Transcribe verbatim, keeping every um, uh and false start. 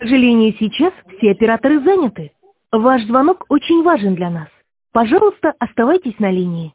К сожалению, сейчас все операторы заняты. Ваш звонок очень важен для нас. Пожалуйста, оставайтесь на линии.